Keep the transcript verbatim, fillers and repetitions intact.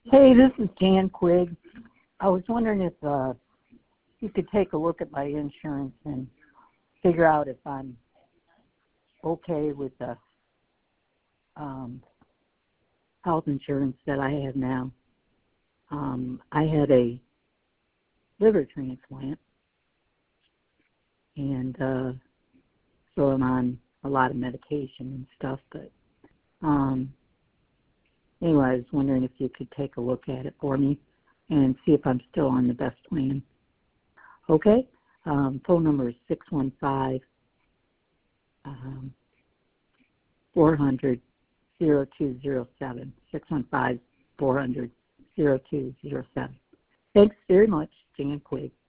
Hey, this is Jan Quigg. I was wondering if uh, you could take a look at my insurance and figure out if I'm okay with the um, health insurance that I have now. Um, I had a liver transplant, and uh, so I'm on a lot of medication and stuff. But um, anyway, I was wondering if you could take a look at it for me and see if I'm still on the best plan. Okay? Um, phone number is six one five, four hundred, zero two zero seven, six one five, four hundred, zero two zero seven. Thanks very much, Jan Quigg.